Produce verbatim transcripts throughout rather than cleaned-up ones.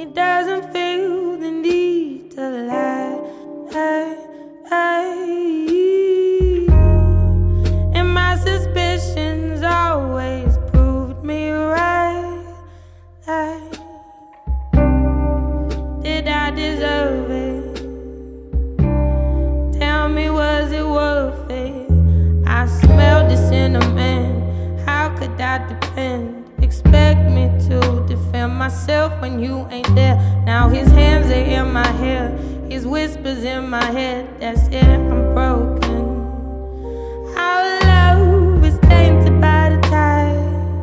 he doesn't feel the need to lie. And my suspicions always proved me right. Did I deserve it? Tell me, was it worth it? I smelled the cinnamon. How could I depend? Expect me to defend myself when you ain't there. Now his hands are in my hair, his whispers in my head. That's it, I'm broken. Our love is tainted by the tide.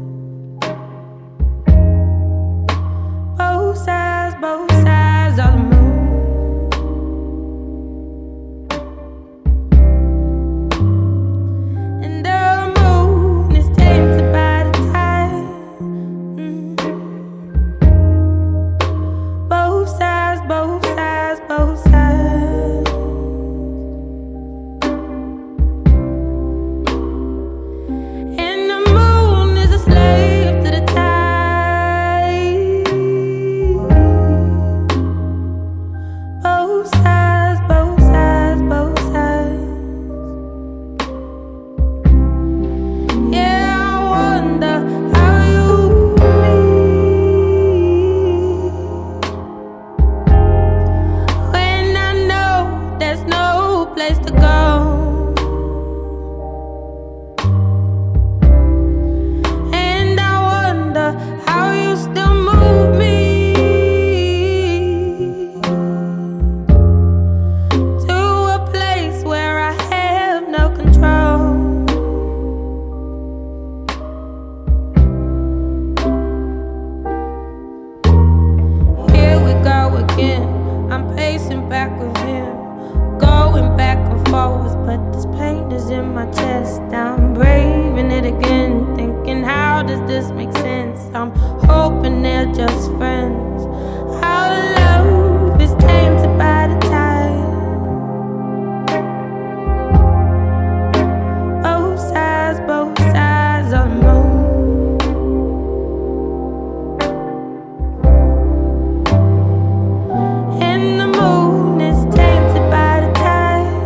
Both sides, both sides of the moon. And the moon is tainted by the tide. Mm. Both sides, both sides, both sides. And the moon is a slave to the tide. Both sides, both sides, both sides. Yeah, I wonder how you leave when I know there's no place to go. And I wonder how you still move me to a place where I have no control. Here we go again. I'm pacing back with him, going back and forth, but this pain is in my chest. I'm braving it again, thinking, how does this make sense? I'm hoping they're just friends. Our love is tainted by the tide. Both sides, both sides of the moon. And the moon is tainted by the tide.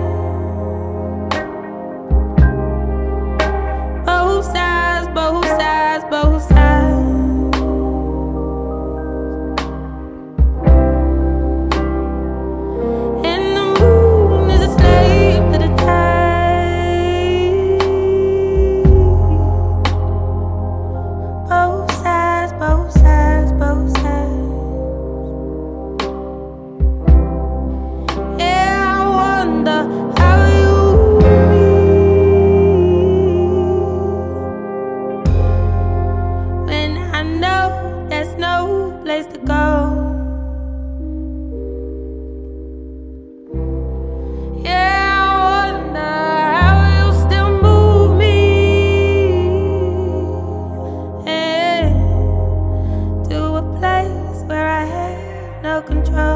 Both sides, both sides, both sides. And the moon is a slave to the tide. Both sides, both sides, both sides. Yeah, I wonder how you leave when I know there's no place to go. Yeah, I wonder how you still move me, yeah, to a place where I have no control.